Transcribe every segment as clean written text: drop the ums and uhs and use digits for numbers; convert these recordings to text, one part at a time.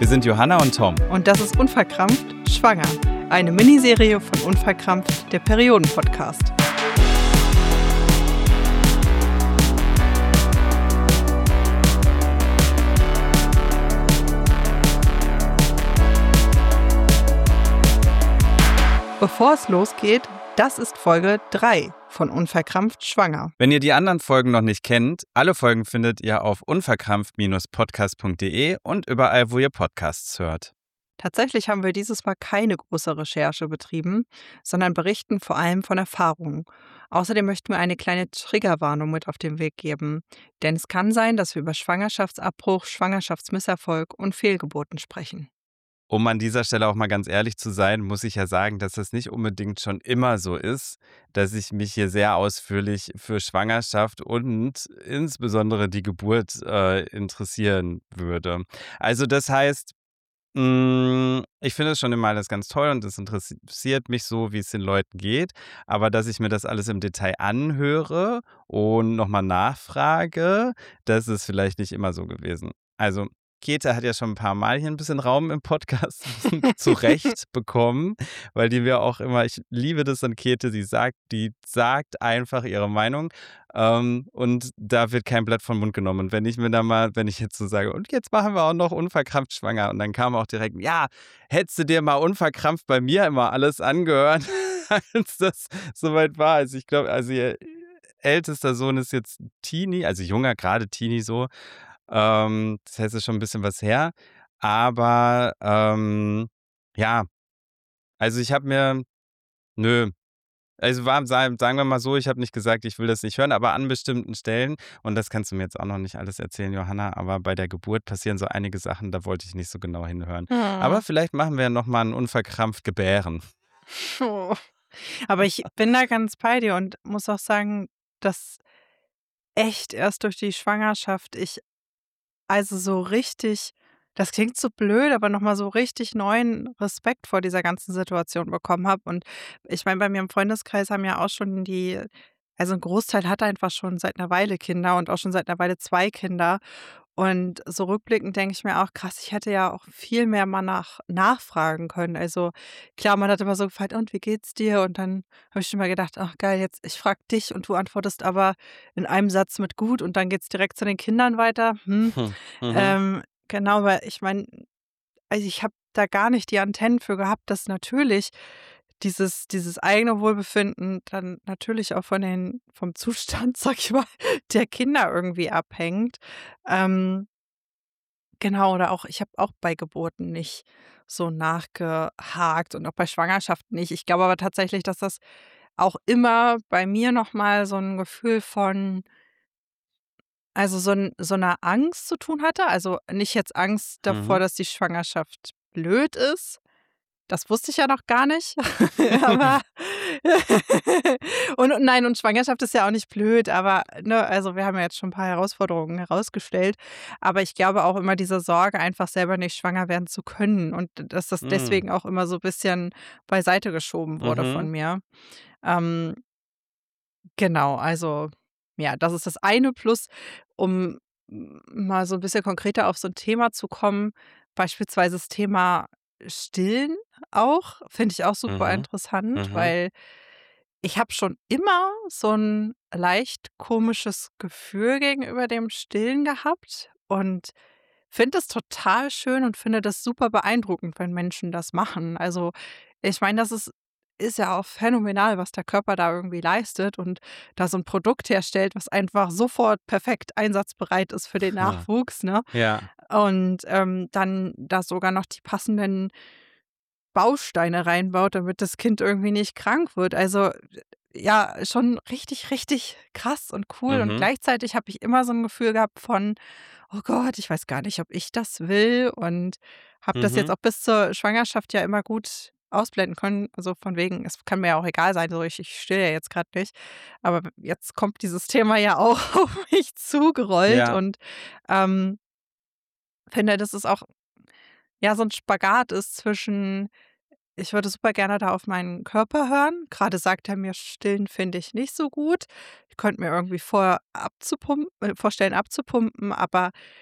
Wir sind Johanna und Tom. Und das ist Unverkrampft Schwanger, eine Miniserie von Unverkrampft, der Perioden-Podcast. Bevor es losgeht, das ist Folge 3 von Unverkrampft Schwanger. Wenn ihr die anderen Folgen noch nicht kennt, alle Folgen findet ihr auf unverkrampft-podcast.de und überall, wo ihr Podcasts hört. Tatsächlich haben wir dieses Mal keine große Recherche betrieben, sondern berichten vor allem von Erfahrungen. Außerdem möchten wir eine kleine Triggerwarnung mit auf den Weg geben. Denn es kann sein, dass wir über Schwangerschaftsabbruch, Schwangerschaftsmisserfolg und Fehlgeburten sprechen. Um an dieser Stelle auch mal ganz ehrlich zu sein, muss ich ja sagen, dass das nicht unbedingt schon immer so ist, dass ich mich hier sehr ausführlich für Schwangerschaft und insbesondere die Geburt interessieren würde. Also das heißt, ich finde es schon immer alles ganz toll und es interessiert mich so, wie es den Leuten geht. Aber dass ich mir das alles im Detail anhöre und nochmal nachfrage, das ist vielleicht nicht immer so gewesen. Also Käthe hat ja schon ein paar Mal hier ein bisschen Raum im Podcast zurecht bekommen, weil die mir auch immer, ich liebe das an Käthe, die sagt einfach ihre Meinung. Und da wird kein Blatt vom Mund genommen. Und wenn ich jetzt so sage, und jetzt machen wir auch noch unverkrampft schwanger, und dann kam auch direkt, ja, hättest du dir mal unverkrampft bei mir immer alles angehört, als das soweit war. Also ich glaube, ihr ältester Sohn ist jetzt Teenie, also junger, gerade Teenie so. Das heißt, es ist schon ein bisschen was her. Aber ja, also ich habe mir, nö. Also sagen wir mal so, ich habe nicht gesagt, ich will das nicht hören, aber an bestimmten Stellen, und das kannst du mir jetzt auch noch nicht alles erzählen, Johanna, aber bei der Geburt passieren so einige Sachen, da wollte ich nicht so genau hinhören. Aber vielleicht machen wir nochmal ein unverkrampft Gebären. Oh. Aber ich bin da ganz bei dir und muss auch sagen, dass echt erst durch die Schwangerschaft ich also so richtig, das klingt so blöd, aber nochmal so richtig neuen Respekt vor dieser ganzen Situation bekommen habe. Und ich meine, bei mir im Freundeskreis haben ja auch schon also ein Großteil hat einfach schon seit einer Weile Kinder und auch schon seit einer Weile 2 Kinder. Und so rückblickend denke ich mir auch, krass, ich hätte ja auch viel mehr mal nachfragen können. Also klar, man hat immer so gefragt: „Und wie geht's dir?“ Und dann habe ich schon mal gedacht: „Ach geil, jetzt ich frage dich und du antwortest aber in einem Satz mit gut und dann geht's direkt zu den Kindern weiter.“ Mhm. Genau, weil ich meine, also ich habe da gar nicht die Antennen für gehabt, dass natürlich dieses eigene Wohlbefinden dann natürlich auch vom Zustand, sag ich mal, der Kinder irgendwie abhängt. Ähm, genau, oder auch ich habe auch bei Geburten nicht so nachgehakt und auch bei Schwangerschaften nicht. Ich glaube aber tatsächlich, dass das auch immer bei mir noch mal so ein Gefühl von, also so 'ner Angst zu tun hatte. Also, nicht jetzt Angst davor, Mhm. dass die Schwangerschaft blöd ist. Das wusste ich ja noch gar nicht. Aber und nein, und Schwangerschaft ist ja auch nicht blöd, aber, ne, also, wir haben ja jetzt schon 'n paar Herausforderungen herausgestellt. Aber ich glaube auch immer diese Sorge, einfach selber nicht schwanger werden zu können und dass das Mhm. deswegen auch immer so bisschen beiseite geschoben wurde von Mhm. mir. Ähm, genau, also, ja, das ist das eine plus, um mal so ein bisschen konkreter auf so ein Thema zu kommen, beispielsweise das Thema Stillen auch, finde ich auch super Mhm. interessant, Mhm. weil ich habe schon immer so ein leicht komisches Gefühl gegenüber dem Stillen gehabt und finde es total schön und finde das super beeindruckend, wenn Menschen das machen. Also, ich meine, das ist ja auch phänomenal, was der Körper da irgendwie leistet und da so 'n Produkt herstellt, was einfach sofort perfekt einsatzbereit ist für den Ha. Nachwuchs, ne? Ja. Und, dann da sogar noch die passenden Bausteine reinbaut, damit das Kind irgendwie nicht krank wird. Also, ja, schon richtig, richtig krass und cool. Und Mhm. gleichzeitig habe ich immer so 'n Gefühl gehabt von: „Oh Gott, ich weiß gar nicht, ob ich das will“, und habe das jetzt Mhm. auch bis zur Schwangerschaft ja immer gut ausblenden können. Also, von wegen, es kann mir ja auch egal sein, so ich stille ja jetzt grad nicht. Aber jetzt kommt dieses Thema ja auch auf mich zugerollt Ja. und, ähm, finde, dass es auch, ja, so 'n Spagat ist zwischen, ich würde super gerne da auf meinen Körper hören. Grade sagt er mir, stillen finde ich nicht so gut. Ich könnte mir irgendwie vorstellen abzupumpen, aber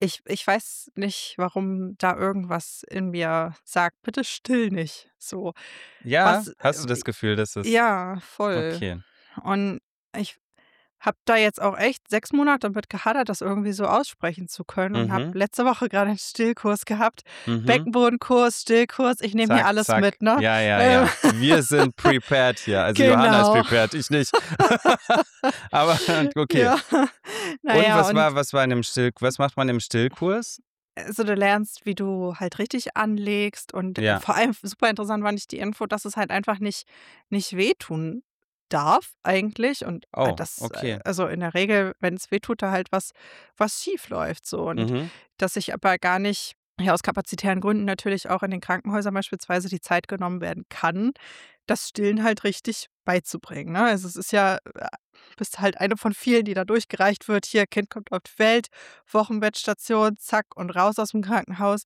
ich weiß nicht, warum da irgendwas in mir sagt: „Bitte still nicht“, so. Ja, Was hast du das Gefühl, dass es ja, voll. okay. Und ich habe da jetzt auch echt 6 Monate mit gehadert, das irgendwie so aussprechen zu können und habe Mhm, letzte Woche grade 'n Stillkurs gehabt. mhm. Beckenbodenkurs, Stillkurs, ich nehme hier Zack, alles zack. mit, ne? Ja, ja, Ähm, ja. Wir sind prepared hier. Also, Johanna ist genau. prepared, ich nicht. Aber okay. Ja. Na Und ja, und was war in dem was macht man im Stillkurs? also, du lernst, wie du halt richtig anlegst und, Ja. vor allem super interessant fand ich die Info, dass es halt einfach nicht wehtun darf eigentlich und, Oh, okay. also, in der Regel, wenn's wehtut, da halt was schief läuft so und Mhm. dass ich aber gar nicht ja, aus kapazitären Gründen natürlich auch in den Krankenhäusern beispielsweise die Zeit genommen werden kann, das Stillen halt richtig beizubringen, ne? Also, es ist ja bist halt eine von vielen, die da durchgereicht wird: „Hier, Kind kommt auf die Welt, Wochenbettstation, zack und raus aus'm Krankenhaus.“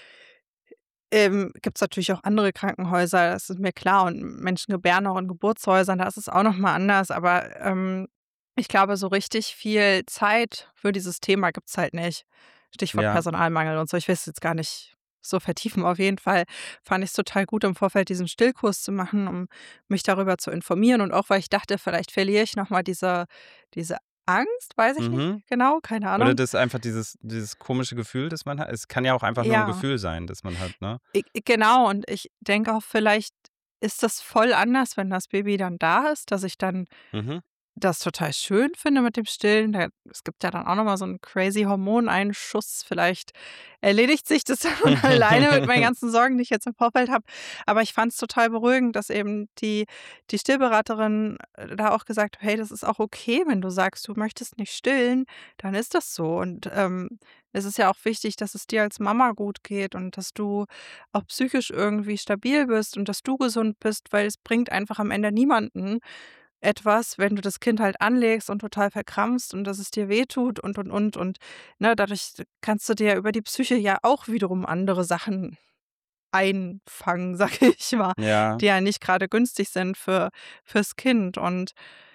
Gibt's natürlich auch andere Krankenhäuser, das ist mir klar und Menschen gebären auch in Geburtshäusern, da ist es auch noch mal anders, aber, ich glaube, so richtig viel Zeit für dieses Thema gibt's halt nicht. Stichwort Ja. Personalmangel und so. Ich will es jetzt gar nicht so vertiefen. Auf jeden Fall fand ich's total gut, im Vorfeld diesen Stillkurs zu machen, um mich darüber zu informieren und auch, weil ich dachte, vielleicht verliere ich noch mal diese Angst, weiß ich nicht Mhm. genau, keine Oder Ahnung. das einfach dieses komische Gefühl, das man hat. Es kann ja auch einfach nur 'n Ja. Gefühl sein, das man hat, ne? Genau, und ich denke auch, vielleicht ist das voll anders, wenn das Baby dann da ist, dass ich dann Mhm. das total schön finde mit dem Stillen. Es gibt ja dann auch noch mal so 'n crazy Hormoneinschuss. Vielleicht erledigt sich das dann von alleine mit meinen ganzen Sorgen, die ich jetzt im Vorfeld habe. Aber ich fand's total beruhigend, dass eben die Stillberaterin, da auch gesagt hat: „Hey, das ist auch okay, wenn du sagst, du möchtest nicht stillen, dann ist das so. Und, es ist ja auch wichtig, dass es dir als Mama gut geht und dass du auch psychisch irgendwie stabil bist und dass du gesund bist, weil es bringt einfach am Ende niemanden etwas, wenn du das Kind halt anlegst und total verkrampfst und dass es dir wehtut und, ne, dadurch kannst du dir über die Psyche ja auch wiederum andere Sachen einfangen, sage ich mal, Ja. die ja nicht grade günstig sind fürs Kind. Und,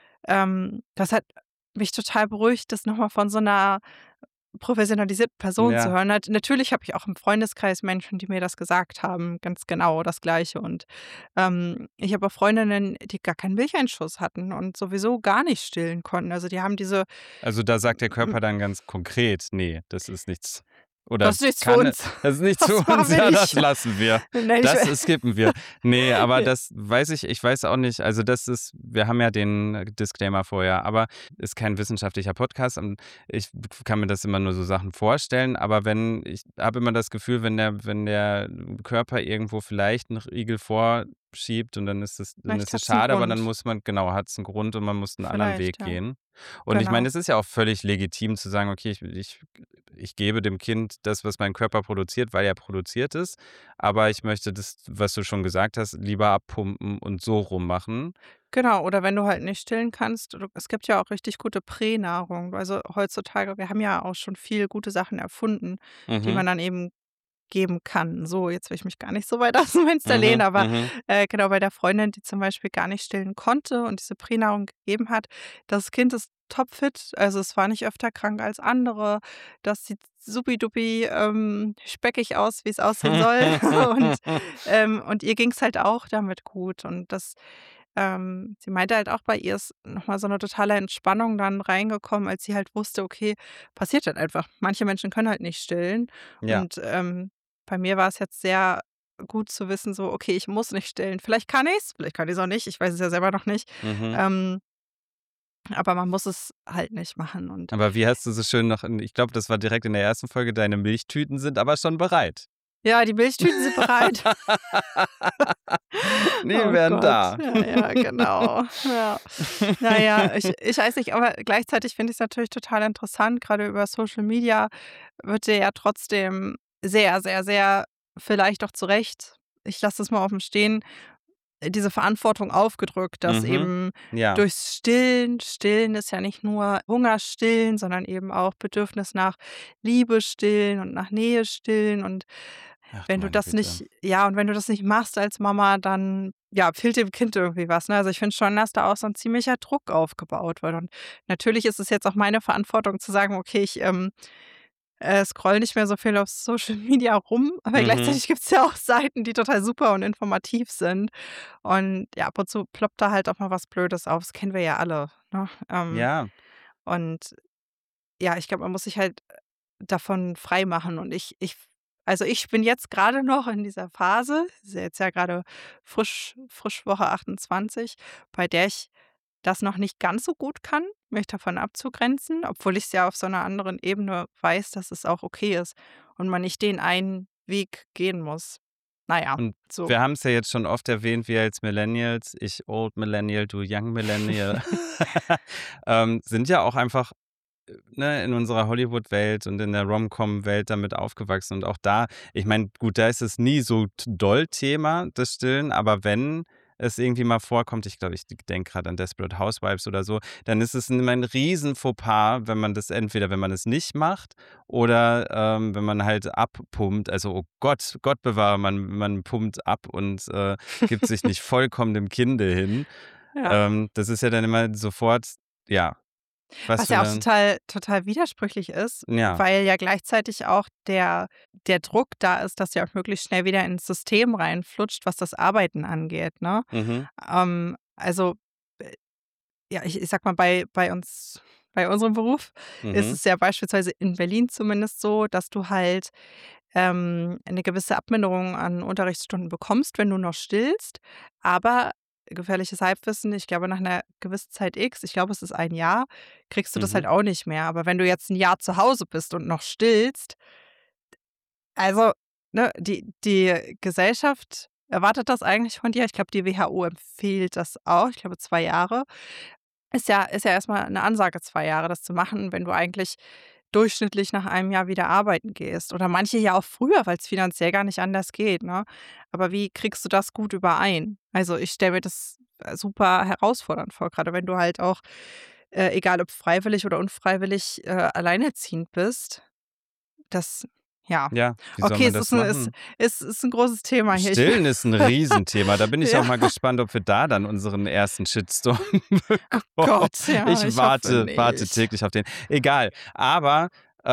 das hat mich total beruhigt, das noch mal von so 'ner professionalisierten Person zu Ja. hören. Natürlich habe ich auch im Freundeskreis Menschen, die mir das gesagt haben, ganz genau das Gleiche. Und, ich habe auch Freundinnen, die gar keinen Milcheinschuss hatten und sowieso gar nicht stillen konnten. Also, die haben diese Also, da sagt der hm, Körper dann ganz konkret: „Ne, das ist nichts.“ Oder das ist nichts für kann uns. das ist nichts für Das uns, machen wir ja, das nicht. lassen wir. Nein, ich Das skippen wir. Ne, aber ne, das weiß ich weiß auch nicht. Also, das ist wir haben ja den Disclaimer vorher, aber ist kein wissenschaftlicher Podcast und ich kann mir das immer nur so Sachen vorstellen, aber wenn ich habe immer das Gefühl, wenn der Körper irgendwo vielleicht 'n Riegel vorschiebt und dann ist vielleicht es hat's 'n schade, aber dann Grund. muss man genau, hat's 'n Grund und man muss 'n anderen Weg Vielleicht, ja. gehen. Und ich meine, Genau. es ist ja auch völlig legitim zu sagen: „Okay, ich gebe dem Kind das, was mein Körper produziert, weil er produziert ist, aber ich möchte das, was du schon gesagt hast, lieber abpumpen und so rummachen.“ Genau, oder wenn du halt nicht stillen kannst, es gibt ja auch richtig gute Pränahrung. Also, heutzutage wir haben ja auch schon viel gute Sachen erfunden, die Mhm, man dann eben geben kann. So, jetzt will ich mich gar nicht so weit aus dem Fenster lehnen, mhm, aber, mhm. genau, bei der Freundin, die zum Beispiel gar nicht stillen konnte und diese Pränahrung gegeben hat, das Kind ist topfit, also, es war nicht öfter krank als andere. Das sieht supi-dupi, speckig aus, wie's aussehen soll und ihr ging's halt auch damit gut und sie meinte halt auch, bei ihr ist noch mal so 'ne totale Entspannung dann reingekommen, als sie halt wusste: „Okay, passiert halt einfach. Manche Menschen können halt nicht stillen.“ Ja, Und, bei mir war es jetzt sehr gut zu wissen, so: „Okay, ich muss nicht stillen. Vielleicht kann ich's auch nicht, ich weiß es ja selber noch nicht.“ mhm. Ähm, aber man muss es halt nicht machen und Aber wie hast du so schön noch ich glaube, das war direkt in der ersten Folge, deine Milchtüten sind aber schon bereit. ja, die Milchtüten sind bereit. Die Oh wären Gott, da. ja, ja, genau, ja. Na ja, ich weiß nicht, aber gleichzeitig finde ich's natürlich total interessant, grade über Social Media wird dir ja trotzdem sehr, sehr, sehr vielleicht auch zu Recht, ich lasse das mal offen stehen, diese Verantwortung aufgedrückt, dass Mhm. eben Ja. durchs Stillen ist ja nicht nur Hunger stillen, sondern eben auch Bedürfnis nach Liebe stillen und nach Nähe stillen und Ach du wenn du meine das Güte. nicht ja, und wenn du das nicht machst als Mama, dann, ja, fehlt dem Kind irgendwie was, ne? Also, ich finde schon, dass da auch so 'n ziemlicher Druck aufgebaut wird und natürlich ist es jetzt auch meine Verantwortung zu sagen: „Okay, ich, scrolle nicht mehr so viel auf Social Media rum, aber Mhm. gleichzeitig gibt's ja auch Seiten, die total super und informativ sind. Und ja, ab und zu ploppt da halt auch mal was Blödes auf. Das kennen wir ja alle, ne? Ja. Und ja, ich glaube, man muss sich halt davon freimachen und ich bin jetzt gerade noch in dieser Phase, ist ja jetzt ja grade frisch Woche 28, bei der ich das noch nicht ganz so gut kann, mich davon abzugrenzen, obwohl ich's ja auf so 'ner anderen Ebene weiß, dass es auch okay ist und man nicht den einen Weg gehen muss. Na ja, Und so. wir haben's ja jetzt schon oft erwähnt, wir als Millennials, ich Old Millennial, du Young Millennial, sind ja auch einfach, ne, in unserer Hollywood-Welt und in der Rom-Com-Welt damit aufgewachsen. Und auch da, ich meine, gut, da ist es nie so doll Thema, das Stillen, aber wenn es irgendwie mal vorkommt, ich glaube, ich denke gerade an Desperate Housewives oder so, dann ist es immer ein riesen Fauxpas, wenn man das entweder wenn man es nicht macht oder, wenn man halt abpumpt. Also, oh Gott, Gott bewahre, man pumpt ab und, gibt sich nicht vollkommen dem Kinde hin. Ja. Das ist ja dann immer sofort, ja, was Was du ja auch dann total widersprüchlich ist, ja. weil ja gleichzeitig auch der Druck da ist, dass du ja auch möglichst schnell wieder ins System reinflutscht, was das Arbeiten angeht, ne? Mhm. Also, äh, ja, ich sage mal, bei unserem Beruf ist Mhm. es ja beispielsweise in Berlin zumindest so, dass du halt, 'ne gewisse Abminderung an Unterrichtsstunden bekommst, wenn du noch stillst, aber gefährliches Halbwissen, ich glaube, nach einer gewissen Zeit X, ich glaube, es ist ein Jahr, kriegst du das Mhm. halt auch nicht mehr. Aber wenn du jetzt ein Jahr zu Hause bist und noch stillst, also, ne, die Gesellschaft erwartet das eigentlich von dir. Ich glaube, die WHO empfiehlt das auch. Ich glaube, 2 Jahre. Ist ja erst mal 'ne Ansage, 2 Jahre das zu machen, wenn du eigentlich durchschnittlich nach einem Jahr wieder arbeiten gehst oder manche ja auch früher, weil's finanziell gar nicht anders geht, ne? Aber wie kriegst du das gut überein? Also, ich stelle mir das, super herausfordernd vor, grade wenn du halt auch, egal ob freiwillig oder unfreiwillig, alleinerziehend bist. Das ja. Ja, wie soll Okay, man es das ist 'n machen? ist 'n großes Thema hier. Ich Stillen ist 'n Riesenthema. Da bin ich auch ja. mal gespannt, ob wir da dann unseren ersten Shitstorm Oh bekommen. Gott, ja, Ich ich hoffe warte nicht. täglich auf den. Egal. Aber,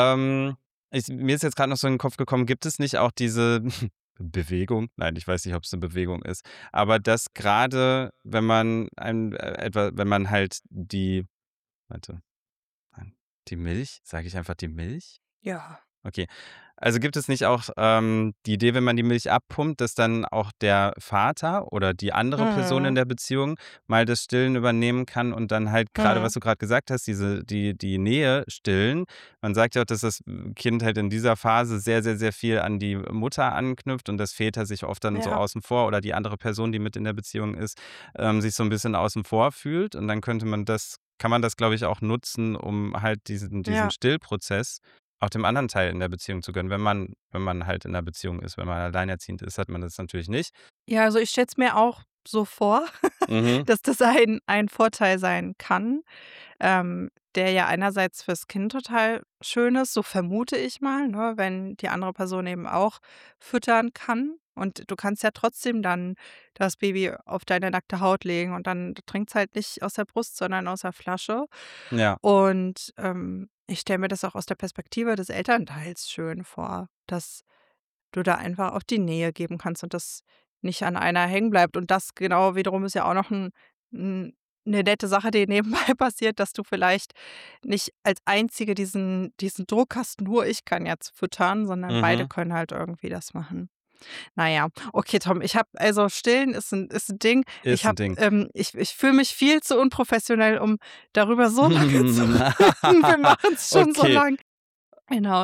mir ist jetzt grad noch so in 'n Kopf gekommen, gibt es nicht auch diese Bewegung? Nein, ich weiß nicht, ob's 'ne Bewegung ist. Aber dass grade, wenn man wenn man halt die warte, nein, die Milch? Sage ich einfach die Milch? Ja. Okay. Also, gibt es nicht auch, die Idee, wenn man die Milch abpumpt, dass dann auch der Vater oder die andere Person in Mhm. der Beziehung mal das Stillen übernehmen kann und dann halt grade, Mhm. was du grad gesagt hast, die Nähe stillen. Man sagt ja auch, dass das Kind halt in dieser Phase sehr, sehr, sehr viel an die Mutter anknüpft und dass Väter sich oft dann so Ja. außen vor oder die andere Person, die mit in der Beziehung ist, sich so 'n bisschen außen vor fühlt. Und dann kann man das, glaube ich, auch nutzen, um halt diesen Ja. Stillprozess auch dem anderen Teil in der Beziehung zu gönnen. Wenn man halt in 'ner Beziehung ist. Wenn man alleinerziehend ist, hat man das natürlich nicht. Ja, also, ich stelle es mir auch so vor, Mhm, dass das ein Vorteil sein kann, der ja einerseits fürs Kind total schön ist, so vermute ich mal, ne, wenn die andere Person eben auch füttern kann. Und du kannst ja trotzdem dann das Baby auf deine nackte Haut legen und dann trinkt's halt nicht aus der Brust, sondern aus der Flasche. ja. Und, ich stelle mir das auch aus der Perspektive des Elternteils schön vor, dass du da einfach auch die Nähe geben kannst und das nicht an einer hängen bleibt. Und das genau wiederum ist ja auch noch 'n 'ne nette Sache, die nebenbei passiert, dass du vielleicht nicht als Einzige diesen Druck hast: „Nur ich kann jetzt füttern“, sondern beide Mhm. können halt irgendwie das machen. Na ja, okay, Tom, Stillen ist 'n Ding. Ist 'n Ding. Ich fühle mich viel zu unprofessionell, um darüber so lange zu reden. Wir machen's schon so Okay. lang. Genau,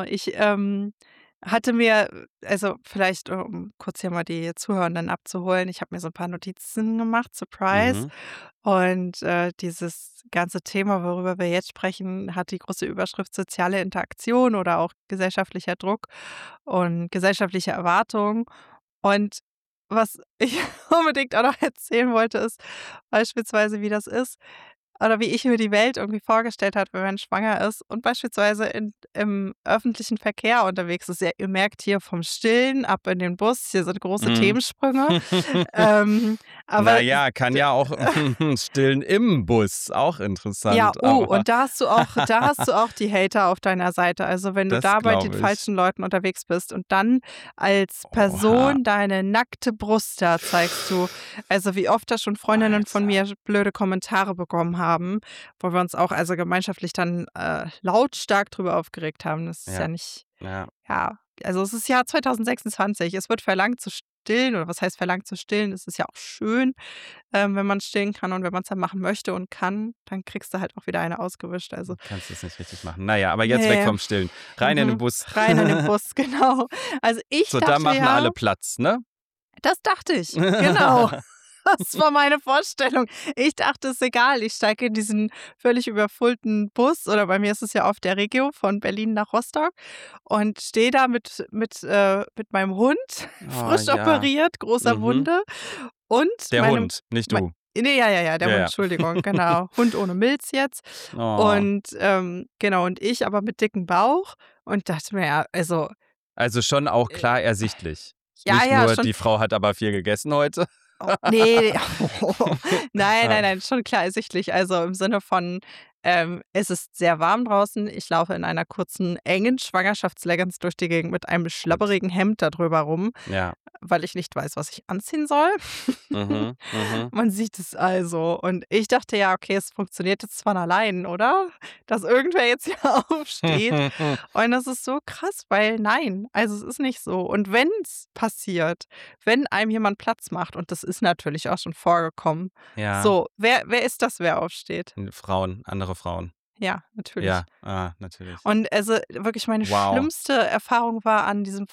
hatte mir also, vielleicht, um kurz hier mal die Zuhörenden abzuholen, ich habe mir so 'n paar Notizen gemacht, Surprise. Mhm. Und, dieses ganze Thema, worüber wir jetzt sprechen, hat die große Überschrift „Soziale Interaktion“ oder auch gesellschaftlicher Druck und gesellschaftliche Erwartungen. Und was ich unbedingt auch noch erzählen wollte, ist beispielsweise, wie das ist. oder wie ich mir die Welt irgendwie vorgestellt habe, wenn man schwanger ist und beispielsweise im öffentlichen Verkehr unterwegs ist. Ja, ihr merkt hier vom Stillen ab in den Bus, hier sind große Mhm. Themensprünge. Ähm, Na aber ja, kann ja auch Stillen im Bus, auch ja, interessant, oh, aber und da hast du auch die Hater auf deiner Seite. Also, wenn du das da bei den glaube ich. falschen Leuten unterwegs bist und dann als Oha, Person deine nackte Brust da zeigst du. Also, wie oft da schon Freundinnen von Alter. mir blöde Kommentare bekommen haben, wo wir uns auch also gemeinschaftlich dann, lautstark drüber aufgeregt haben. Das ist Ja, ja nicht ja, ja, also es ist Jahr 2026. Es wird verlangt zu stillen oder was heißt verlangt zu stillen? Es ist ja auch schön, wenn man stillen kann und wenn man es dann machen möchte und kann, dann kriegst du halt auch wieder eine ausgewischt. Also, kannst es nicht richtig machen. Na ja, aber jetzt weg ne, vom Stillen. Rein in den mhm, Bus. rein in den Bus, genau. Also, ich So, da dachte machen alle ja Platz, ne? das dachte ich, genau. Das war meine Vorstellung. Ich dachte, ist egal, ich steige in diesen völlig überfüllten Bus oder bei mir ist es ja oft der Regio von Berlin nach Rostock und stehe da mit meinem Hund, Oh frisch ja. operiert, großer Mhm. Wunde und Der meinem Hund, nicht mei du. ne, ja, ja, ja, der Ja, Hund, ja. Entschuldigung, genau. Hund ohne Milz jetzt. Oh. Und, genau, und ich aber mit dicken Bauch und dachte mir: „Ja, also, Also schon auch äh, klar ersichtlich. ja, Nicht ja, nur, schon die Frau hat aber viel gegessen heute. oh, ne, nein, Ah, nein, nein, schon klar ersichtlich. Also, im Sinne von, es ist sehr warm draußen. Ich laufe in einer kurzen, engen Schwangerschaftsleggings durch die Gegend mit einem gut. schlabberigen Hemd da drüber rum, Ja. weil ich nicht weiß, was ich anziehen soll. Mhm, mhm. Man sieht es also. Und ich dachte ja, okay, es funktioniert jetzt von allein, oder? Dass irgendwer jetzt hier aufsteht. Und das ist so krass, weil nein, also es ist nicht so. Und wenn es passiert, wenn einem jemand Platz macht, und das ist natürlich auch schon vorgekommen, Ja, so, wer ist das, wer aufsteht? Frauen, andere Frauen. Ja, natürlich. Ja, natürlich. Und also wirklich meine Wow. schlimmste Erfahrung war an diesem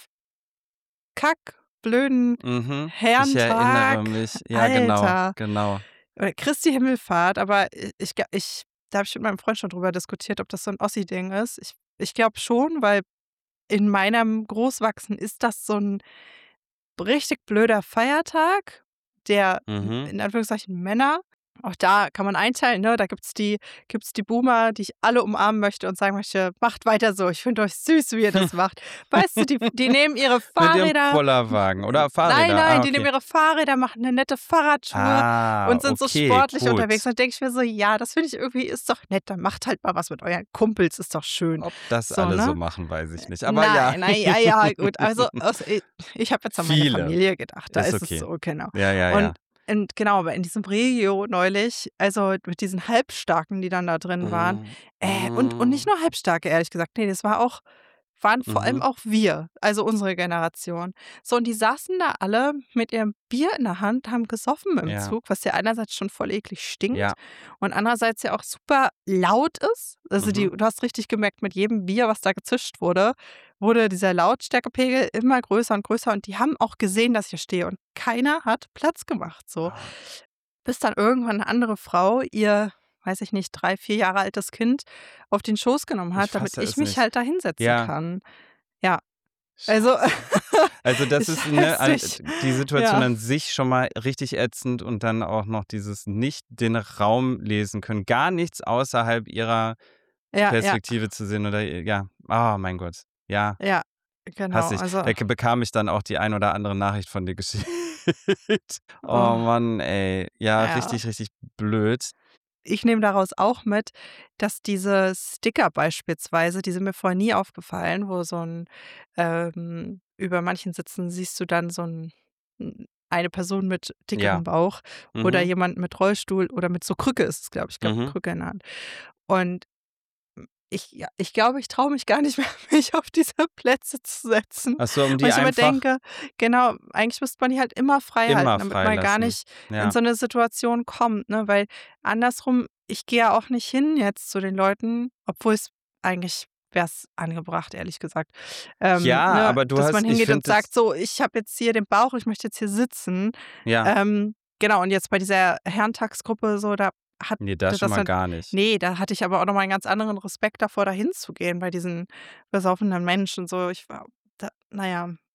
kackblöden Mhm. Ich erinnere Herrentag. mich. Ja, genau, Alter. genau. Oder Christi Himmelfahrt, aber da habe ich mit meinem Freund schon drüber diskutiert, ob das so 'n Ossi-Ding ist. Ich glaube schon, weil in meinem Großwachsen ist das so 'n richtig blöder Feiertag, der Mhm. in Anführungszeichen Männer auch da kann man einteilen, ne? Da gibt's die Boomer, die ich alle umarmen möchte und sagen möchte: „Macht weiter so. Ich finde euch süß, wie ihr das macht.“ Weißt du, die nehmen ihre Mit dem Fahrräder Bollerwagen oder nein, Fahrräder? nein, Ah, die nehmen okay. ihre Fahrräder, machen 'ne nette Fahrradtour Ah, und sind so okay, sportlich unterwegs. gut. Dann denke ich mir so: „Ja, das finde ich irgendwie ist doch nett. Dann macht halt mal was mit euren Kumpels, ist doch schön.“ Ob das So, alle so ne? machen, weiß ich nicht. Aber ja. Nein, na ja, ja, gut. Also, ich habe jetzt an meine Viele. Familie gedacht, da Ist ist es okay. so, genau. Ja, ja, Und ja. genau, aber in diesem Regio neulich, also mit diesen Halbstarken, die dann da drin waren, Mhm. und nicht Mhm. nur Halbstarke, ehrlich gesagt. Ne, das waren vor allem Mhm. auch wir, also unsere Generation. So, und die saßen da alle mit ihrem Bier in der Hand, haben gesoffen im Ja, Zug, was ja einerseits schon voll eklig stinkt ja. und andererseits ja auch super laut ist. Also, Mhm. du hast richtig gemerkt, mit jedem Bier, was da gezischt wurde dieser Lautstärkepegel immer größer und größer und die haben auch gesehen, dass ich hier stehe und keiner hat Platz gemacht so. Ah, Bis dann irgendwann 'ne andere Frau ihr, weiß ich nicht, 3, 4 Jahre altes Kind auf den Schoß genommen ich hat, damit fasse ich es mich nicht. halt da hinsetzen Ja, kann. Ja, also scheiße. Also, das ist ist, ne, hässlich. die Situation Ja, an sich schon mal richtig ätzend und dann auch noch dieses nicht den Raum lesen können, gar nichts außerhalb ihrer ja, ja, Perspektive zu sehen oder ja. Oh mein Gott. Ja, ja, genau. hasse ich. Also, Bekam ich dann auch die ein oder andere Nachricht von dir geschickt. Oh oh, Mann, ey. Ja, ja. richtig, richtig blöd. Ich nehme daraus auch mit, dass diese Sticker beispielsweise, die sind mir vorher nie aufgefallen, wo so 'n über manchen Sitzen siehst du dann so 'n eine Person mit Ja. dickerem Bauch oder Mhm. jemand mit Rollstuhl oder mit so Krücke ist es, glaube ich. Ich glaube, Mhm. Krücke in der Hand. Und ich glaube, ich traue mich gar nicht mehr, mich auf diese Plätze zu setzen, Ach so, um weil die ich immer einfach denke genau, eigentlich müsste man die halt immer frei halten, immer damit man gar freilassen. nicht in Ja. so 'ne Situation kommt, ne? Weil andersrum, ich gehe ja auch nicht hin jetzt zu den Leuten, obwohl es eigentlich wäre es angebracht, ehrlich gesagt, Ja, ne, aber du dass man hast ich hingeht und finde es sagt: „So, ich habe jetzt hier den Bauch, ich möchte jetzt hier sitzen.“ ja, Genau, und jetzt bei dieser Herrentagsgruppe so, da hatte ne, das schon das mal dann gar nicht. ne, da hatte ich aber auch noch mal 'n ganz anderen Respekt davor, da hinzugehen bei diesen besoffenen Menschen so. Ich war da na ja.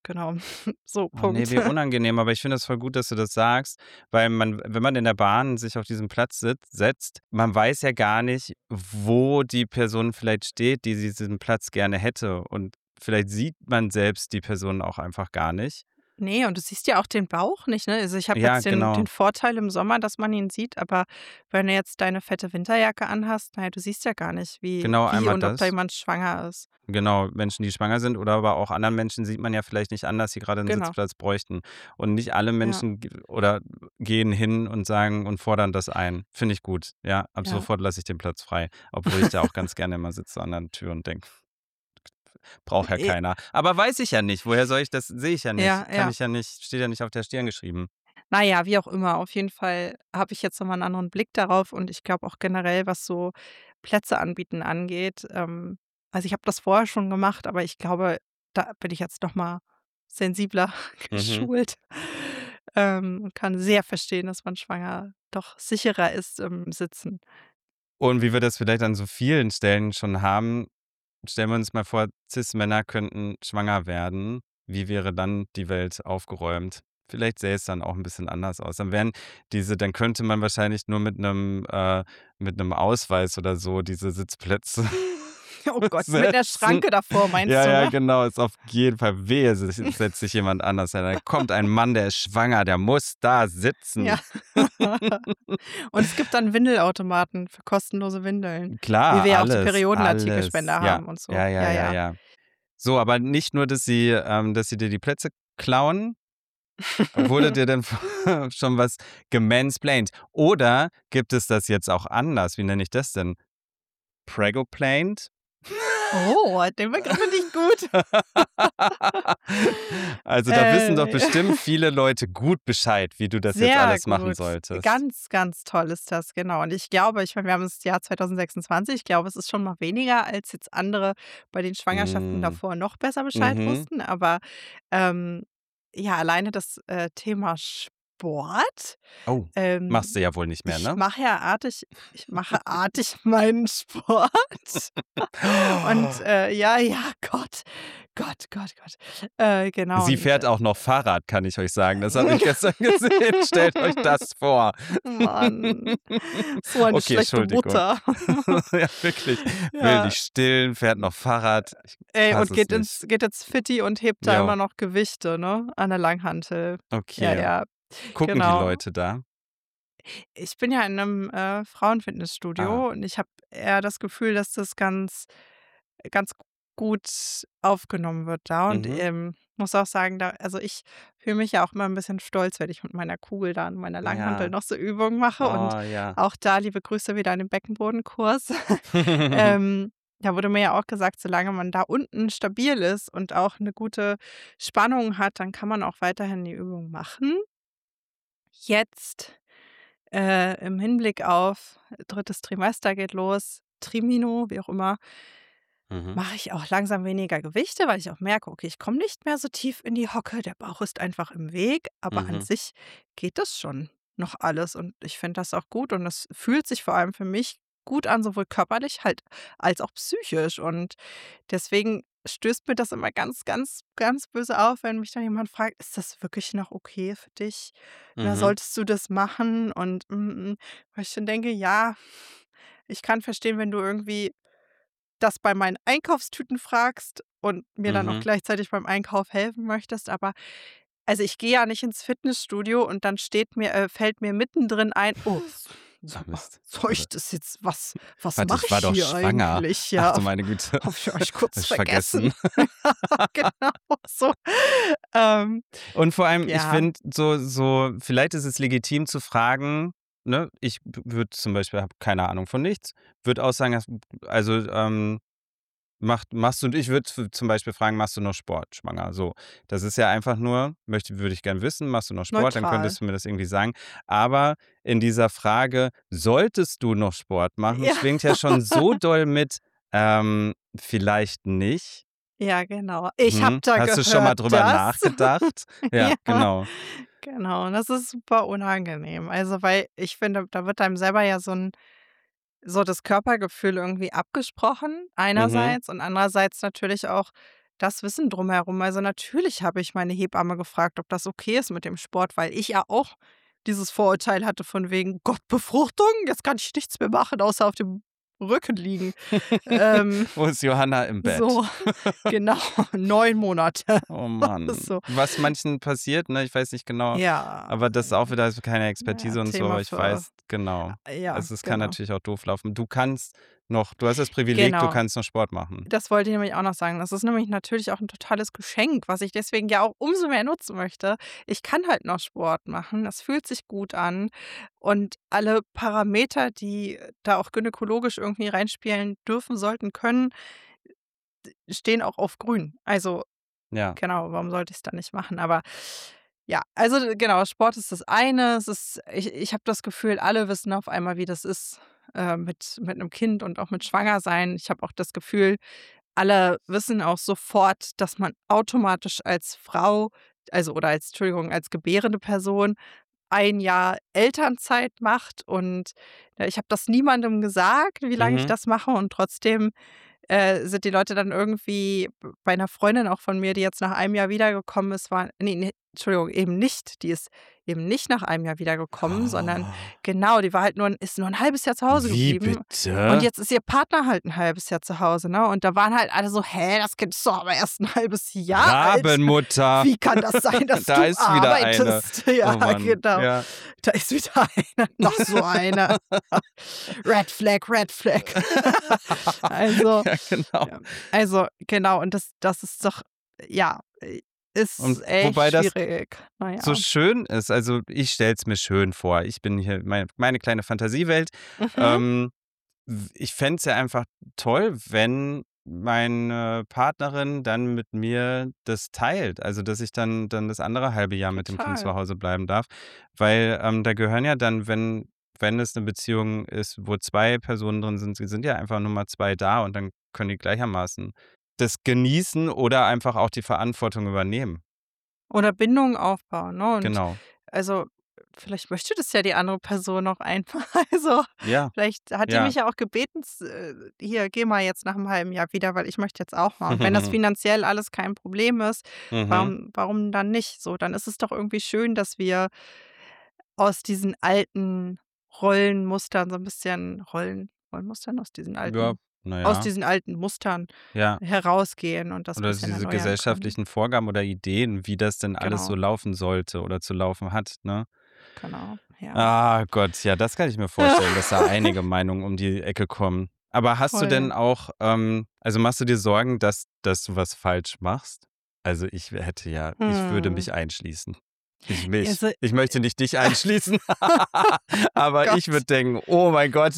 genau. So, Oh ne, Punkt. wie unangenehm, aber ich finde das voll gut, dass du das sagst, weil man wenn man in der Bahn sich auf diesen Platz setzt, man weiß ja gar nicht, wo die Person vielleicht steht, die diesen Platz gerne hätte und vielleicht sieht man selbst die Person auch einfach gar nicht. Ne, und du siehst ja auch den Bauch nicht, ne? Also, ich habe Ja, jetzt den genau. Vorteil im Sommer, dass man ihn sieht, aber wenn du jetzt deine fette Winterjacke anhast, na ja, du siehst ja gar nicht, Genau, wie einmal und ob da das. jemand schwanger ist. Genau, Menschen, die schwanger sind oder aber auch anderen Menschen sieht man ja vielleicht nicht an, dass sie gerade 'n Genau, Sitzplatz bräuchten. Und nicht alle ja, Menschen gehen hin und sagen und fordern das ein. Finde ich gut. Ja, ab ja. sofort lasse ich den Platz frei, obwohl ich da auch ganz gerne immer sitze an der Tür und denke: „Braucht ja J keiner.“ Aber weiß ich ja nicht. Woher soll ich das sehe ich ja ja, nicht. Kann ja. ich ja nicht steht ja nicht auf der Stirn geschrieben. Na ja, wie auch immer, auf jeden Fall habe ich jetzt noch mal 'n anderen Blick darauf und ich glaube auch generell, was so Plätze anbieten angeht. Also, ich habe das vorher schon gemacht, aber ich glaube, da bin ich jetzt noch mal sensibler Mhm. geschult, und kann sehr verstehen, dass man schwanger doch sicherer ist im Sitzen. Und wie wir das vielleicht an so vielen Stellen schon haben, stellen wir uns mal vor, Cis-Männer könnten schwanger werden. Wie wäre dann die Welt aufgeräumt? Vielleicht sähe es dann auch ein bisschen anders aus. Dann könnte man wahrscheinlich nur mit 'nem Ausweis oder so diese Sitzplätze Oh Gott, mit 'ner besetzen. Schranke davor meinst Ja, du, ja, ne? genau, ist auf jeden Fall wehe, setzt sich jemand anders hin. Da kommt ein Mann, der ist schwanger, der muss da Ja. sitzen. Und es gibt dann Windelautomaten für kostenlose Windeln, wie Klar, wir ja auch die alles, alles. Periodenartikelspender Ja, haben und so. ja, ja, Ja, ja, ja. ja. So, aber nicht nur, dass sie dir die Plätze klauen. Wurde dir denn schon was gemansplained? Oder gibt es das jetzt auch anders? Wie nenne ich das denn? Pregoplaned? Oh, den Begriff finde ich gut. Also, da wissen doch Äh, bestimmt viele Leute gut Bescheid, wie du das jetzt Sehr alles machen gut. solltest. Ganz, ganz toll ist das, genau. Und ich glaube, ich meine, wir haben das Jahr 2026. Ich glaube, es ist schon mal weniger, als jetzt andere bei den Schwangerschaften Hm. davor noch besser Bescheid Mhm. wussten. Aber, ähm, ja, alleine das, Thema Sport. Oh, machst Ähm, du ja wohl nicht mehr, ne? ich mache artig meinen Sport. Und, ja, ja, Gott, Gott, Gott, Gott. Genau Sie und, fährt auch noch Fahrrad, kann ich euch sagen. Das habe ich gestern gesehen. Stellt euch das vor. Mann, so eine Okay, schlechte Entschuldigung. Mutter. Ja, wirklich. Will Ja, nicht stillen, fährt noch Fahrrad. Ich ey, und fasse es nicht. geht ins Fitti und hebt da Ja, immer noch Gewichte, ne, an der Langhantel. Ja, okay. ja, Gucken die genau. Leute da? Ich bin ja in 'nem, Ah, Frauenfitnessstudio und ich habe eher das Gefühl, dass das ganz gut aufgenommen wird da und, mhm. muss auch sagen, ich fühle mich ja auch immer 'n bisschen stolz, wenn ich mit meiner Kugel da an meiner Langhantel Ja. noch so Übungen mache und Oh, ja. auch da liebe Grüße wieder an den Beckenbodenkurs. Ähm, Da wurde mir ja auch gesagt, solange man da unten stabil ist und auch 'ne gute Spannung hat, dann kann man auch weiterhin die Übung machen. Jetzt, im Hinblick auf 3. Trimester geht los, Trimino, wie auch immer, Mhm, mache ich auch langsam weniger Gewichte, weil ich auch merke, okay, ich komme nicht mehr so tief in die Hocke, der Bauch ist einfach im Weg, aber an mhm, sich geht das schon noch alles und ich finde das auch gut und es fühlt sich vor allem für mich gut an, sowohl körperlich halt als auch psychisch und deswegen stößt mir das immer ganz, ganz, ganz böse auf, wenn mich dann jemand fragt: „Ist das wirklich noch okay für dich? Na, mhm, solltest du das machen?“ Und, weil ich dann denke: „Ja, ich kann verstehen, wenn du irgendwie das bei meinen Einkaufstüten fragst und mir dann auch mhm. gleichzeitig beim Einkauf helfen möchtest, aber also, ich gehe ja nicht ins Fitnessstudio und dann fällt mir mittendrin ein: „Oh, Ah, sag mal, Mist. soll ich Oder das jetzt was warte, mache ich ich war doch hier schwanger. eigentlich?“ Ach Ja, du meine Güte. habe ich euch Habe kurz ich vergessen. vergessen. Genau so. Ähm, Und vor allem, ich ja, finde vielleicht ist es legitim zu fragen, ne? Ich würde zum Beispiel habe keine Ahnung von nichts, würde auch sagen, also, machst du ich würde zum Beispiel fragen: „Machst du noch Sport, schwanger?“ So. Das ist ja einfach nur würde ich gern wissen: „Machst du noch Sport?“ Dann neutral. könntest du mir das irgendwie sagen. Aber in dieser Frage: „Solltest du noch Sport machen?“ Ja, schwingt ja schon so doll mit, vielleicht nicht. ja, genau. Ich habe Mhm. da Hast du schon mal gehört, drüber dass nachgedacht? Ja, ja. genau. Genau, und das ist super unangenehm. Also, weil ich finde, da wird einem selber ja so das Körpergefühl irgendwie abgesprochen Mhm. einerseits und andererseits natürlich auch das Wissen drumherum. Also, natürlich habe ich meine Hebamme gefragt, ob das okay ist mit dem Sport, weil ich ja auch dieses Vorurteil hatte von wegen: „Gott, Befruchtung? Jetzt kann ich nichts mehr machen, außer auf dem Rücken liegen." Ähm, Wo ist Johanna im Bett? so, genau, 9 Monate. Oh Mann. So. Was manchen passiert, ne, ich weiß nicht genau, Ja, aber das ist auch wieder so keine ja, Expertise und so, Thema aber ich für weiß genau. ja, Also, es kann genau. natürlich auch doof laufen. Du hast das Privileg, du Genau. kannst noch Sport machen. Das wollte ich nämlich auch noch sagen. Das ist nämlich natürlich auch 'n totales Geschenk, was ich deswegen ja auch umso mehr nutzen möchte. Ich kann halt noch Sport machen. Das fühlt sich gut an und alle Parameter, die da auch gynäkologisch irgendwie reinspielen dürfen, sollten, können, stehen auch auf grün. Also, Ja. genau, warum sollte ich's dann nicht machen? Aber ja, also, genau, Sport ist das eine. Ich habe das Gefühl, alle wissen auf einmal, wie das ist, mit 'nem Kind und auch mit Schwangersein. Ich habe auch das Gefühl, alle wissen auch sofort, dass man automatisch als Frau, also oder als Entschuldigung, als gebärende Person 1 Jahr Elternzeit macht und, ich habe das niemandem gesagt, wie lange ich Mhm. das mache und trotzdem, sind die Leute dann irgendwie bei einer Freundin auch von mir, die jetzt nach einem Jahr wiedergekommen ist, ne, Entschuldigung, eben nicht. Die ist eben nicht nach einem Jahr wiedergekommen, sondern Oh. genau, die war halt ist nur ein halbes Jahr zu Hause Wie geblieben und bitte? jetzt ist ihr Partner halt ein halbes Jahr zu Hause, ne? Und da waren halt alle so: „Hä, das Kind ist doch aber erst ein halbes Jahr alt. Rabenmutter. Wie kann das sein, dass Da du ist wieder eine. arbeitest?" Ja, Oh Mann. genau. Ja. Da ist wieder einer, noch so einer. Red Flag, Red Flag. Also, Ja, genau. ja, also, genau, und das ist doch ja, ist Und echt wobei das schwierig. Na so ja. schön ist, also, ich stelle es mir schön vor. Ich bin hier meine kleine Fantasiewelt. Mhm, Ähm, ich fände es ja einfach toll, wenn meine Partnerin dann mit mir das teilt. Also, dass ich dann das andere halbe Jahr mit dem Kind total. zu Hause bleiben darf, weil, da gehören ja dann, wenn es eine Beziehung ist, wo 2 Personen drin sind, sie sind ja einfach nur mal 2 da und dann können die gleichermaßen das genießen oder einfach auch die Verantwortung übernehmen. Oder Bindungen aufbauen, ne? Und Genau. also, vielleicht möchte das ja die andere Person auch einfach. Also, Ja, vielleicht hat die ja. mich ja auch gebeten: „Hier, geh mal jetzt nach 'nem halben Jahr wieder, weil ich möchte jetzt auch mal." Und wenn das finanziell alles kein Problem ist, Mhm. warum dann nicht so? Dann ist es doch irgendwie schön, dass wir aus diesen alten Rollenmustern so 'n bisschen Rollenmustern? Ja, na Aus ja, diesen alten Mustern ja. herausgehen und das Oder bisschen diese erneuern können. gesellschaftlichen Vorgaben oder Ideen, wie das denn alles so Genau, laufen sollte oder zu laufen hat, ne? genau, ja. Ah Gott, ja, das kann ich mir vorstellen, dass da einige Meinungen um die Ecke kommen. Aber hast du denn Voll. auch also, machst du dir Sorgen, dass du was falsch machst? Also, ich würde Mhm. mich einschließen. Mich. Also, Ich möchte nicht dich einschließen, aber ich Gott. würde denken: „Oh mein Gott,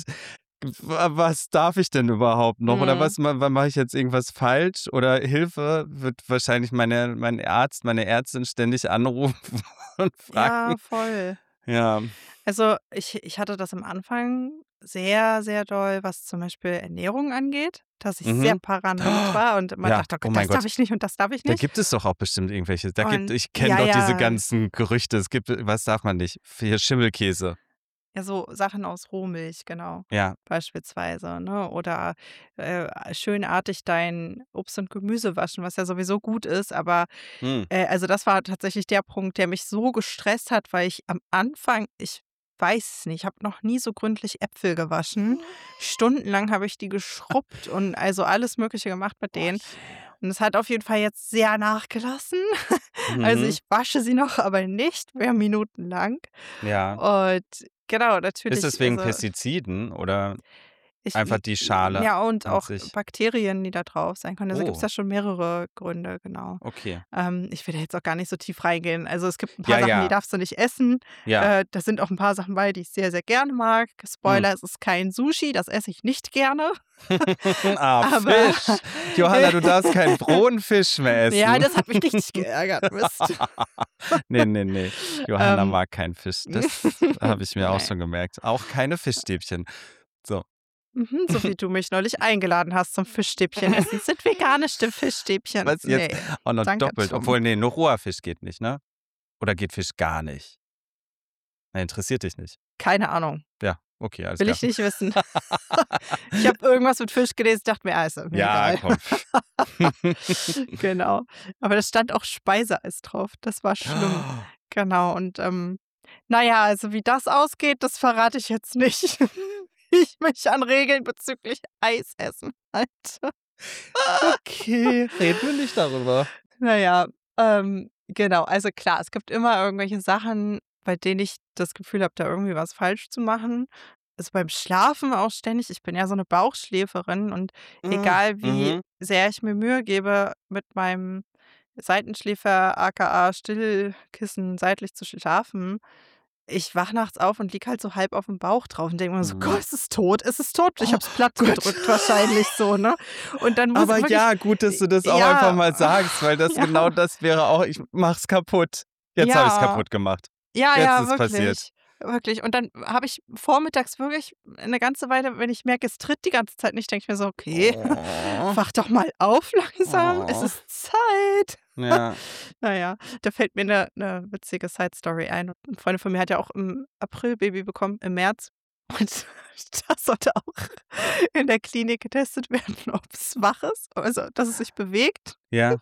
was darf ich denn überhaupt noch? Oder Mhm. wann mache ich jetzt irgendwas falsch? Oder Hilfe, wird wahrscheinlich mein Arzt, meine Ärztin ständig anrufen und fragen. Ja, voll. Ja. Also, ich hatte das am Anfang sehr, sehr doll, was zum Beispiel Ernährung angeht, dass ich sehr Mhm. paranoid war und immer Ja, dachte: „Oh oh Gott, mein das darf Gott. ich nicht und das darf ich Da nicht." gibt es doch auch bestimmt irgendwelche Und ich kenne ja, doch diese ja, ganzen Gerüchte. Es gibt was darf man nicht? Hier Schimmelkäse. ja, so Sachen aus Rohmilch, genau, Ja. beispielsweise, ne? Oder, schön artig dein Obst und Gemüse waschen, was ja sowieso gut ist, aber Mhm. also, das war tatsächlich der Punkt, der mich so gestresst hat, weil ich am Anfang ich weiß es nicht, ich habe noch nie so gründlich Äpfel gewaschen. Stundenlang habe ich die geschrubbt und also alles Mögliche gemacht mit Oh denen. je. Und es hat auf jeden Fall jetzt sehr nachgelassen. Also, Mhm. ich wasche sie noch, aber nicht mehr minutenlang. Ja. Und genau, Ist natürlich, es wegen also Pestiziden oder ich einfach die Schale ja, und an auch sich? Bakterien, die da drauf sein können. Also, gibt's Oh, ja schon mehrere Gründe, genau. okay. Ich will da jetzt auch gar nicht so tief reingehen. Also, es gibt 'n paar Ja, Sachen, die ja, darfst du nicht essen. ja. Da sind auch 'n paar Sachen bei, die ich sehr, sehr gerne mag. Hm. Spoiler: Es ist kein Sushi, das esse ich nicht gerne. Ah, Aber Fisch. Johanna, du darfst keinen rohen Fisch mehr ja, essen. das hat mich richtig geärgert. Mist. Ne, ne, ne. Johanna Ähm, mag keinen Fisch. Das habe ich mir auch ne. schon gemerkt. Auch keine Fischstäbchen. So. So wie du mich neulich eingeladen hast zum Fischstäbchen essen. Sind veganische Fischstäbchen. Was jetzt Ne, auch noch danke, doppelt, Tom. obwohl, ne, nur roher Fisch geht nicht, ne? Oder geht Fisch gar nicht? Ne, interessiert dich nicht. Keine Ahnung. Ja. Okay, alles Will klar. ich nicht wissen. Ich habe irgendwas mit Fisch gelesen, dachte mir, ist mir Ja, egal. komm. Genau. Aber da stand auch Speiseeis drauf. Das war schlimm. Genau. Und na ja, also wie das ausgeht, das verrate ich jetzt nicht. Wie ich mich an Regeln bezüglich Eisessen halte. Okay, reden wir nicht darüber. Na ja, genau. Also klar, es gibt immer irgendwelche Sachen, bei denen ich das Gefühl habe, da irgendwie was falsch zu machen. Also beim Schlafen auch ständig. Ich bin ja so eine Bauchschläferin und egal wie Mhm. sehr ich mir Mühe gebe, mit meinem Seitenschläfer, aka Stillkissen seitlich zu schlafen, ich wach nachts auf und liege halt so halb auf dem Bauch drauf und denke mir so: „Gott, Mhm. es ist tot, es ist tot." Ich Oh habe es platt Gott. gedrückt wahrscheinlich so, ne? Und dann muss Aber ich wirklich ja, gut, dass du das auch einfach ja, mal sagst, weil das ja, genau das wäre auch ich mach's kaputt. Jetzt habe ich's ja. kaputt gemacht. Ja, Jetzt ja, ist passiert. wirklich, wirklich. Und dann habe ich vormittags wirklich 'ne ganze Weile, wenn ich merke, es tritt die ganze Zeit nicht, denke ich mir so: „Okay, Oh, wach doch mal auf langsam, es oh. ist Zeit." Ja. Na ja, da fällt mir 'ne witzige Side-Story ein. Und 'ne Freundin von mir hat ja auch im April Baby bekommen, im März. Und das sollte auch in der Klinik getestet werden, ob's wach ist, also, dass es sich bewegt. Ja.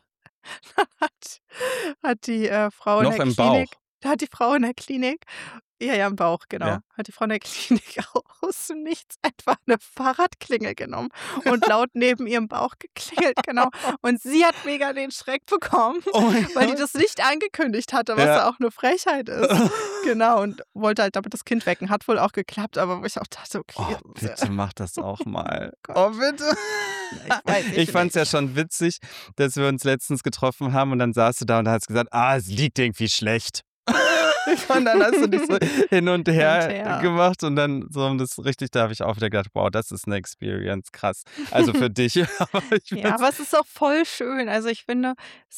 Hat hat die, Frau in Noch der im Klinik Bauch. da hat die Frau in der Klinik ja, ja, im Bauch, genau. Ja. Hat die Frau in der Klinik aus dem Nichts einfach 'ne Fahrradklingel genommen und laut neben ihrem Bauch geklingelt, genau. Und sie hat mega den Schreck bekommen, Oh mein weil die Gott. das nicht angekündigt hatte, was Ja. ja auch 'ne Frechheit ist. Genau, und wollte halt damit das Kind wecken. Hat wohl auch geklappt, aber wo ich auch dachte: „Okay, Oh, bitte mach das auch mal. Gott, Oh, bitte. ich weiß Ich ich fand's ja nicht." schon witzig, dass wir uns letztens getroffen haben und dann saßt du da und hast gesagt: „Ah, es liegt irgendwie schlecht.“ Und dann hast du dich so hin und Hin und her her. gemacht und dann so um das richtig da habe ich auch wieder gedacht: „Wow, das ist 'ne Experience, krass.“ Also für dich, aber ich Ja, find's aber es ist auch voll schön. Also, ich finde,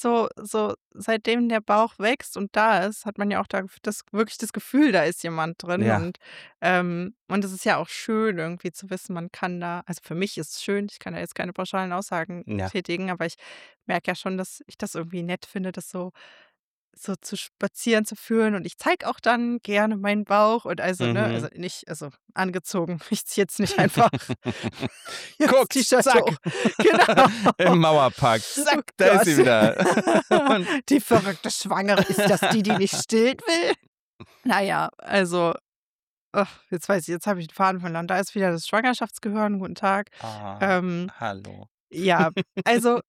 so seitdem der Bauch wächst und da ist, hat man ja auch da das wirklich das Gefühl, da ist jemand drin ja, und es ist ja auch schön irgendwie zu wissen, man kann da also, für mich ist es schön, ich kann ja jetzt keine pauschalen Aussagen ja. tätigen, aber ich merke ja schon, dass ich das irgendwie nett finde, das so zu spazieren zu führen und ich zeige auch dann gerne meinen Bauch und also, ne, also Mhm. nicht also angezogen. Ich ziehe jetzt nicht einfach das Guckt, T-Shirt zack, hoch. Genau. im Mauerpark, Oh zack, da ist Gott. sie wieder. Und Die verrückte Schwangere. Ist das die, die nicht stillen will? Na ja, also, jetzt weiß ich jetzt habe ich den Faden verloren. Da ist wieder das Schwangerschaftsgehirn. Guten Tag. ah, Ähm, hallo. ja, also,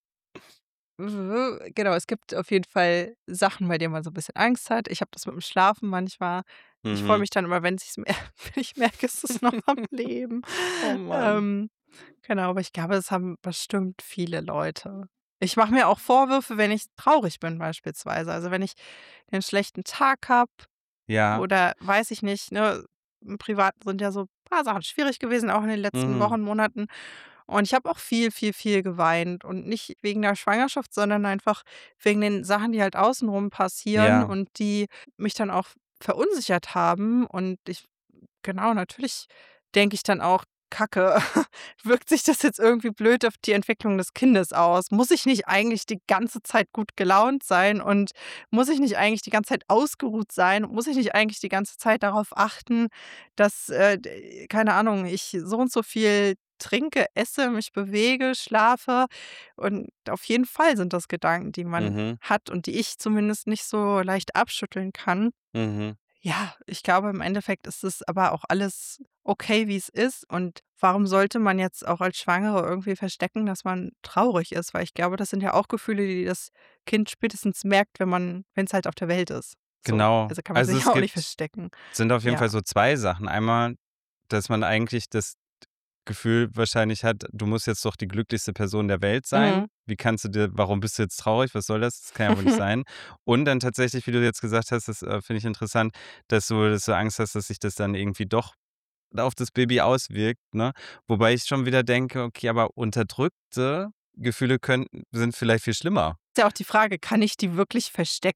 genau, es gibt auf jeden Fall Sachen, bei denen man so 'n bisschen Angst hat. Ich habe das mit dem Schlafen manchmal. Ich freue Mhm. mich dann immer, wenn sich's mer wenn ich merke, es ist noch am Leben. Oh Mann. Ähm, genau, aber ich glaube, das haben bestimmt viele Leute. Ich mache mir auch Vorwürfe, wenn ich traurig bin beispielsweise. Also, wenn ich 'nen schlechten Tag habe Ja. oder weiß ich nicht, ne, im Privaten sind ja so paar Sachen schwierig gewesen, auch in den letzten Mhm. Wochen, Monaten. Und ich habe auch viel, viel, viel geweint und nicht wegen der Schwangerschaft, sondern einfach wegen den Sachen, die halt außenrum passieren Ja. und die mich dann auch verunsichert haben. Und ich genau, natürlich denke ich dann auch: „Kacke, wirkt sich das jetzt irgendwie blöd auf die Entwicklung des Kindes aus? Muss ich nicht eigentlich die ganze Zeit gut gelaunt sein und muss ich nicht eigentlich die ganze Zeit ausgeruht sein? Muss ich nicht eigentlich die ganze Zeit darauf achten, dass, d keine Ahnung, ich so und so viel trinke, esse, mich bewege, schlafe?" Und auf jeden Fall sind das Gedanken, die man Mhm. hat und die ich zumindest nicht so leicht abschütteln kann. Mhm. Ja, ich glaube, im Endeffekt ist es aber auch alles okay, wie es ist. Und warum sollte man jetzt auch als Schwangere irgendwie verstecken, dass man traurig ist? Weil ich glaube, das sind ja auch Gefühle, die das Kind spätestens merkt, wenn es halt auf der Welt ist. So, Genau. also kann man Also, sich es ja auch nicht gibt verstecken. sind auf jeden Ja. Fall so 2 Sachen. Einmal, dass man eigentlich das Gefühl wahrscheinlich hat, du musst jetzt doch die glücklichste Person der Welt sein. Mhm. Wie kannst du dir warum bist du jetzt traurig? Was soll das? Das kann ja wohl nicht sein. Und dann tatsächlich, wie du jetzt gesagt hast, das, finde ich interessant, dass du Angst hast, dass sich das dann irgendwie doch auf das Baby auswirkt, ne? Wobei ich schon wieder denke: „Okay, aber unterdrückte Gefühle sind vielleicht viel schlimmer.“ Ist ja auch die Frage, kann ich die wirklich verstecken?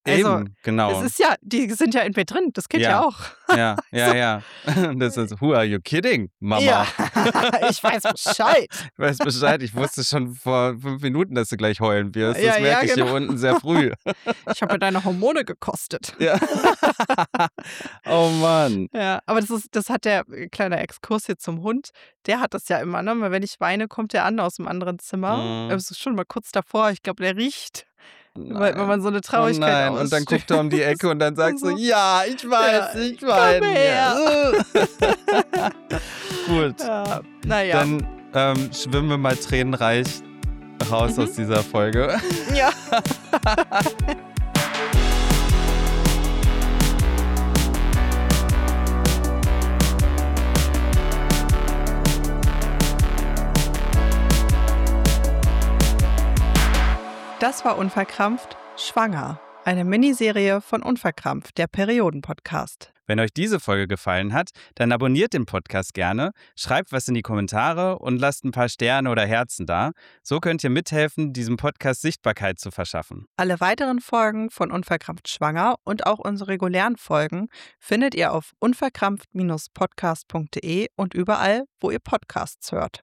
Also, Eben, genau. die sind ja in mir drin, das geht ja auch. Ja. Das ist, who are you kidding, Mama? Ja, ich weiß Bescheid. Ich weiß Bescheid, ich wusste schon vor 5 Minuten, dass du gleich heulen wirst. Das Ja, merke ich genau. hier unten sehr früh. Ich habe ja deine Hormone gekostet. Ja. Oh Mann. Ja, aber das hat der kleiner Exkurs hier zum Hund, der hat das ja immer, ne? Weil wenn ich weine, kommt der an aus dem anderen Zimmer. Es ist schon mal kurz davor, ich glaube, der riecht, weil wenn man so eine Traurigkeit Und dann ausstößt. guckt er um die Ecke und dann sagst du, so. ja, ich weiß, Ja, ich komm weine. her. Ja. Gut, Ja, naja. dann schwimmen wir mal tränenreich raus aus dieser Folge. Ja. Das war Unverkrampft, Schwanger. Eine Miniserie von Unverkrampft, der Perioden-Podcast. Wenn euch diese Folge gefallen hat, dann abonniert den Podcast gerne, schreibt was in die Kommentare und lasst ein paar Sterne oder Herzen da. So könnt ihr mithelfen, diesem Podcast Sichtbarkeit zu verschaffen. Alle weiteren Folgen von Unverkrampft Schwanger und auch unsere regulären Folgen findet ihr auf unverkrampft-podcast.de und überall, wo ihr Podcasts hört.